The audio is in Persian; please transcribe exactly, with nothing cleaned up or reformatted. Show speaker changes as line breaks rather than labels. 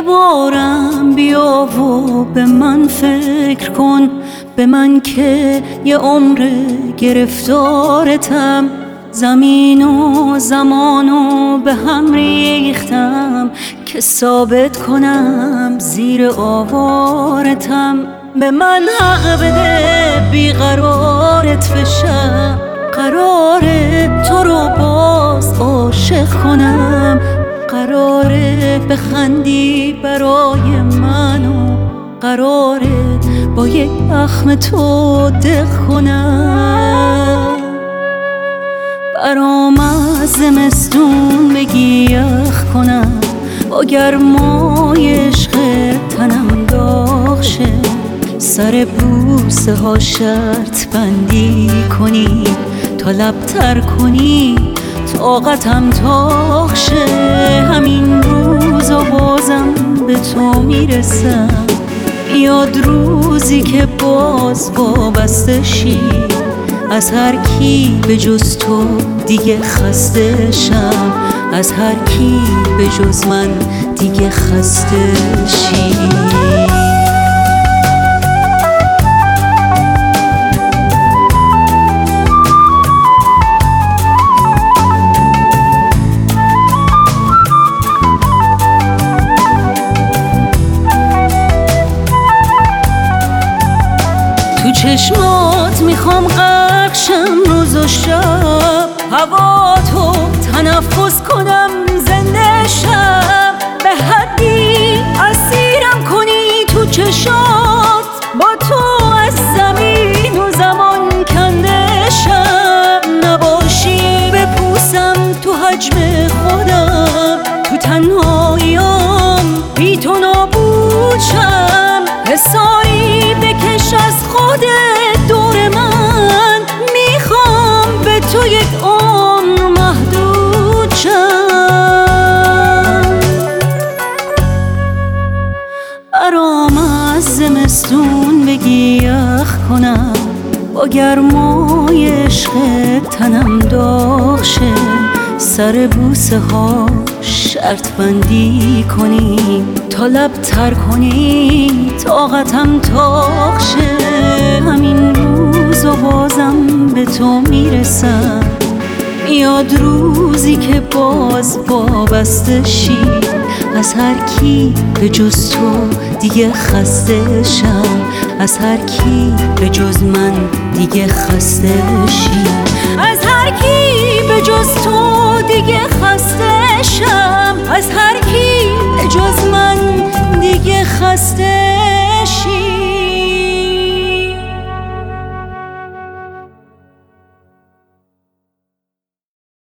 بارم بیا و به من فکر کن، به من که یه عمر گرفتارتم. زمین و زمانو به هم ریختم که ثابت کنم زیر آوارتم. به من حق بده بیقرارت بشم، قراره تو رو باز عاشق کنم. قراره بخندی برای منو، قراره با یک اخم تو دق کنم. برام از زمستون بگی یخ کنم، با گرمای عشق تنم داغ شه. سر بوسه ها شرط بندی کنی، تا لبتر کنی طاقتم تاق شه. همین روز و بازم به تو میرسم، یاد روزی که باز وابسته شی. از هر کی به جز تو دیگه خسته شم، از هر کی به جز من دیگه خسته شی. تو چشمات میخوام غرق شم روز و شب، هوا تو تنفس کنم زنده شم. به حدی اسیرم کنی تو چشات، با تو از زمین و زمان کنده شم. نباشی بپوسم تو حجم خودم، تو تنهاییام بی تو نابود شم. حسایی بکش از خودت دور من، میخوام به تو یک عمر محدود شم. برام از زمستون بگی یخ کنم، با گرمای عشق تنم داغ شه. سر بوسه ها شرط بندی کنی، تا لبتر کنی طاقتم تاق شه. همین روز و بازم به تو میرسم، یاد روزی که باز وابسته شی. از هر کی به جز تو دیگه خسته شم، از هر کی به جز من دیگه خسته شی. از هر کی به جز تو دیگه خسته شم، از هر کی به جز من